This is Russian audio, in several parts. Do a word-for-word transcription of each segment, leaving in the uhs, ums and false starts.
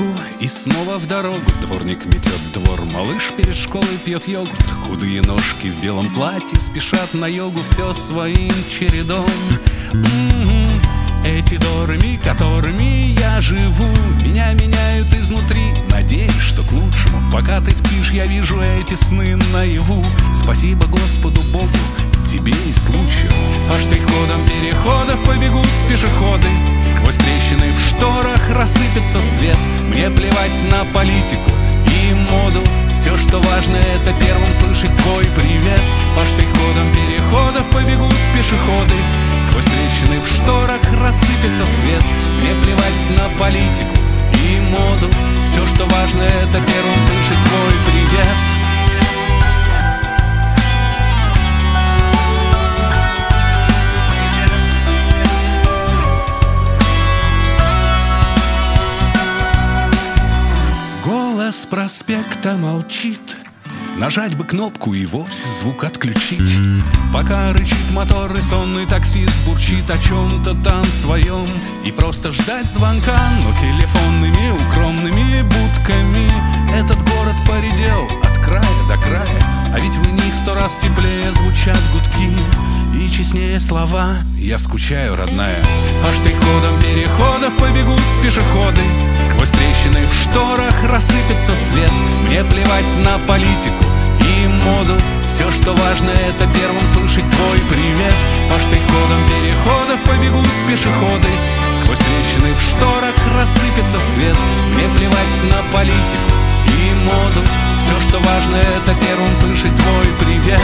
иду и снова в дорогу. Дворник метет двор, малыш перед школой пьет йогурт. Худые ножки в белом платье спешат на йогу, все своим чередом. М-м-м. Эти дорами, которыми я живу, меня меняют изнутри. Надеюсь, что к лучшему. Пока ты спишь, я вижу эти сны наяву. Спасибо Господу Богу, тебе и случаю. По штрих-кодам переходов побегут пешеходы. Сквозь трещины в шторах рассыпется свет. Мне плевать на политику и моду. Все, что важно, это первым слышать твой привет. По штрих-кодам переходов побегут пешеходы. Сквозь трещины в шторах рассыпется свет. Мне плевать на политику и моду. Все, что важно, это первым слышать твой привет. Голос проспекта молчит. Нажать бы кнопку и вовсе звук отключить. Пока рычит мотор и сонный таксист бурчит о чем-то там своем. И просто ждать звонка, но телефонными укромными будками этот город поредел от края до края. А ведь в них сто раз теплее звучат гудки и честнее слова «Я скучаю, родная». По штрих-кодам переходов побегут пешеходы. Сквозь трещины в шторах рассыпется свет. Мне плевать на политику и моду. Все, что важно, это первым слышать твой привет. По штрих-кодам переходов побегут пешеходы. Сквозь трещины в шторах рассыпется свет. Мне плевать на политику и моду. Все, что важно, это первым слышать твой привет.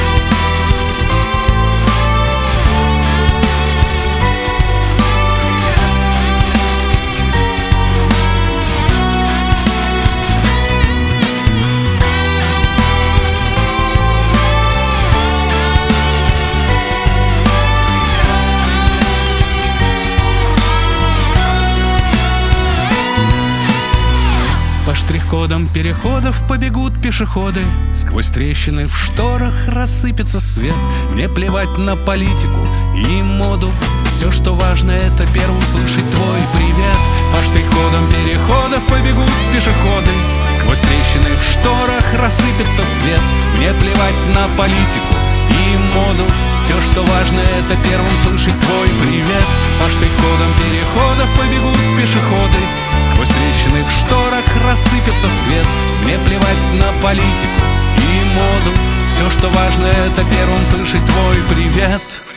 По штрих-кодам переходов побегут пешеходы. Сквозь трещины в шторах рассыпется свет. Мне плевать на политику и моду. Все, что важно, это первым слышать твой привет. По штрих-кодам переходов побегут пешеходы. Сквозь трещины в шторах рассыпется свет. Мне плевать на политику и моду. Все, что важно, это первым слышать твой привет. По штрих-кодам переходов побегут пешеходы. Сквозь трещины в шторах рассыпется свет. Мне плевать на политику и моду. Все, что важно, это первым слышать твой привет.